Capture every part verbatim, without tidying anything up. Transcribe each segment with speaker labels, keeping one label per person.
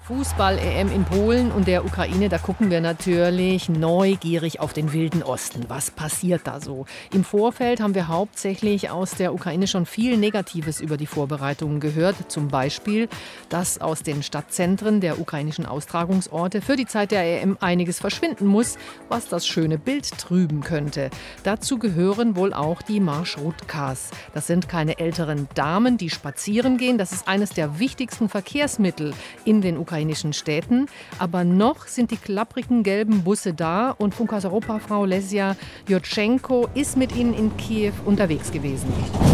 Speaker 1: Fußball-E M in Polen und der Ukraine, da gucken wir natürlich neugierig auf den Wilden Osten. Was passiert da so? Im Vorfeld haben wir hauptsächlich aus der Ukraine schon viel Negatives über die Vorbereitungen gehört. Zum Beispiel, dass aus den Stadtzentren der ukrainischen Austragungsorte für die Zeit der E M einiges verschwinden muss, was das schöne Bild trüben könnte. Dazu gehören wohl auch die Marschrutkas. Das sind keine älteren Damen, die spazieren gehen. Das ist eines der wichtigsten Verkehrsmittel in den ukrainischen Städten. Aber noch sind die klapprigen gelben Busse da und Funkhaus Europa-Frau Lesja Jurtschenko ist mit ihnen in Kiew unterwegs gewesen.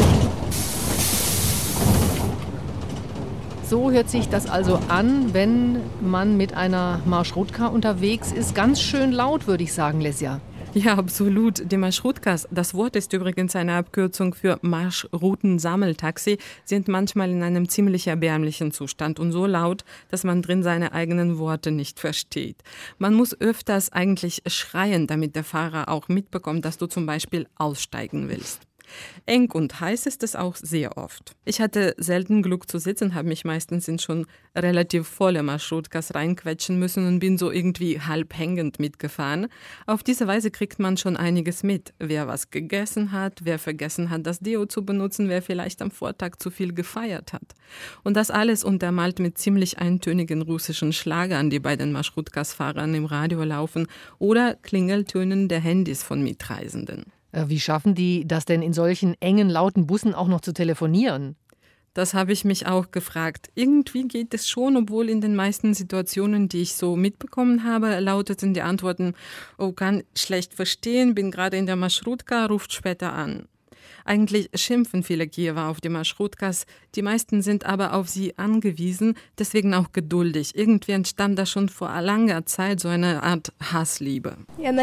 Speaker 1: So hört sich das also an, wenn man mit einer Marschrutka unterwegs ist. Ganz schön laut, würde ich sagen, Lesja.
Speaker 2: Ja, absolut. Die Marschrutkas, das Wort ist übrigens eine Abkürzung für Marschrouten-Sammeltaxi, sind manchmal in einem ziemlich erbärmlichen Zustand und so laut, dass man drin seine eigenen Worte nicht versteht. Man muss öfters eigentlich schreien, damit der Fahrer auch mitbekommt, dass du zum Beispiel aussteigen willst. Eng und heiß ist es auch sehr oft. Ich hatte selten Glück zu sitzen, habe mich meistens in schon relativ volle Marschrutkas reinquetschen müssen und bin so irgendwie halb hängend mitgefahren. Auf diese Weise kriegt man schon einiges mit. Wer was gegessen hat, wer vergessen hat, das Deo zu benutzen, wer vielleicht am Vortag zu viel gefeiert hat. Und das alles untermalt mit ziemlich eintönigen russischen Schlagern, die bei den Marschrutkas-Fahrern im Radio laufen, oder Klingeltönen der Handys von Mitreisenden.
Speaker 1: Wie schaffen die das denn in solchen engen, lauten Bussen auch noch zu telefonieren?
Speaker 2: Das habe ich mich auch gefragt. Irgendwie geht es schon, obwohl in den meisten Situationen, die ich so mitbekommen habe, lauteten die Antworten: Oh, kann schlecht verstehen, bin gerade in der Marschrutka, ruft später an. Eigentlich schimpfen viele Kiewer auf die Marschrutkas, die meisten sind aber auf sie angewiesen, deswegen auch geduldig. Irgendwie entstand da schon vor langer Zeit so eine Art Hassliebe.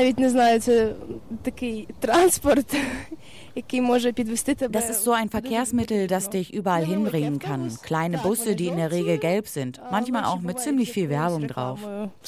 Speaker 3: Das ist so ein Verkehrsmittel, das dich überall hinbringen kann. Kleine Busse, die in der Regel gelb sind, manchmal auch mit ziemlich viel Werbung drauf.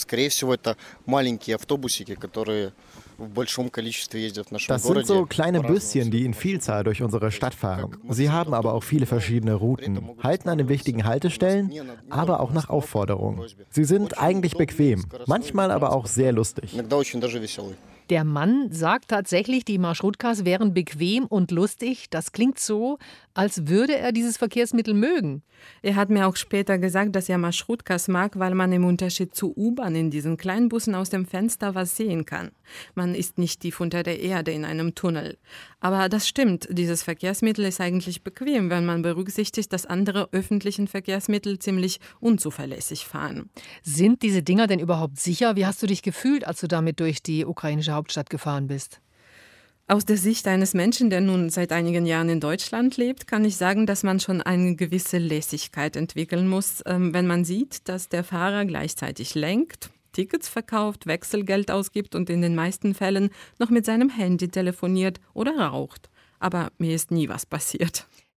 Speaker 4: Das sind so kleine Büsschen, die in Vielzahl durch unsere Stadt fahren. Sie haben aber auch viele verschiedene Routen, halten an den wichtigen Haltestellen, aber auch nach Aufforderung. Sie sind eigentlich bequem, manchmal aber auch sehr lustig.
Speaker 1: Der Mann sagt tatsächlich, die Marschrutkas wären bequem und lustig. Das klingt so, als würde er dieses Verkehrsmittel mögen.
Speaker 2: Er hat mir auch später gesagt, dass er Marschrutkas mag, weil man im Unterschied zu U-Bahn in diesen kleinen Bussen aus dem Fenster was sehen kann. Man ist nicht tief unter der Erde in einem Tunnel. Aber das stimmt, dieses Verkehrsmittel ist eigentlich bequem, wenn man berücksichtigt, dass andere öffentlichen Verkehrsmittel ziemlich unzuverlässig fahren.
Speaker 1: Sind diese Dinger denn überhaupt sicher? Wie hast du dich gefühlt, als du damit durch die ukrainische Hauptstadt gefahren bist?
Speaker 2: Aus der Sicht eines Menschen, der nun seit einigen Jahren in Deutschland lebt, kann ich sagen, dass man schon eine gewisse Lässigkeit entwickeln muss, wenn man sieht, dass der Fahrer gleichzeitig lenkt, Tickets verkauft, Wechselgeld ausgibt und in den meisten Fällen noch mit seinem Handy telefoniert oder raucht. Aber mir ist nie was passiert.